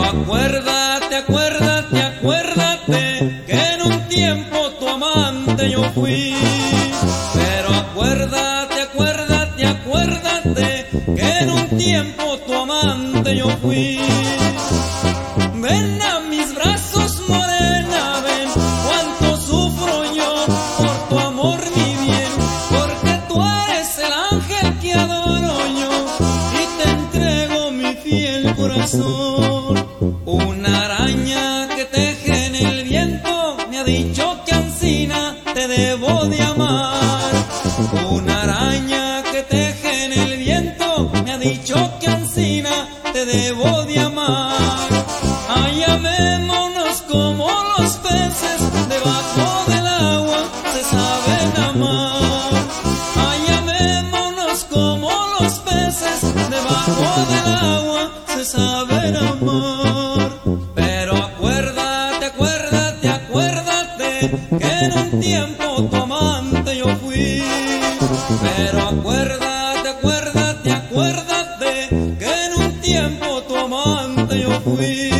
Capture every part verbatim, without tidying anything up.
acuérdate, acuérdate, acuérdate que en un tiempo tu amante yo fui. Pero acuérdate, acuérdate, acuérdate que en un tiempo tu amante yo fui. Ven a mis brazos, morena, ven, cuánto sufro yo por tu amor, mi bien, porque tú eres el ángel que adoro yo y te entrego mi fiel corazón. Una araña que teje en el viento me ha dicho que ansina te debo de amar. Una araña que teje en el viento me ha dicho que ansina te debo de amar. Ay, amémonos como los peces debajo del agua se saben amar. Ay, amémonos como los peces debajo del agua se saben amar. Pero acuérdate, acuérdate, acuérdate que en un tiempo tu amante yo fui. Pero acuérdate, acuérdate, acuérdate que en un tiempo tu amante yo fui.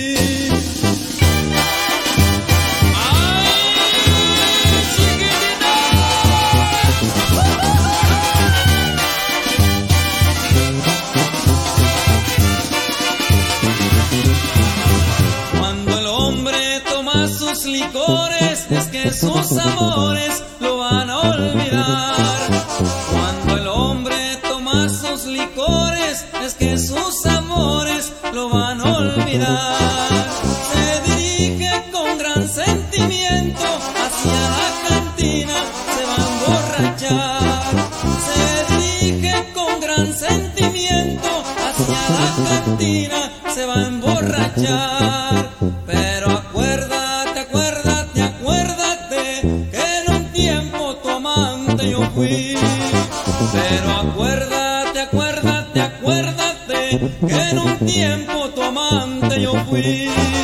Sus licores es que sus amores lo van a olvidar. Cuando el hombre toma sus licores es que sus amores lo van a olvidar. Se dirige con gran sentimiento hacia la cantina, se va a emborrachar. Se dirige con gran sentimiento hacia la cantina, se va a emborrachar. Pero acuérdate, acuérdate, acuérdate que en un tiempo tu amante yo fui. Pero acuérdate, acuérdate, acuérdate que en un tiempo tu amante yo fui.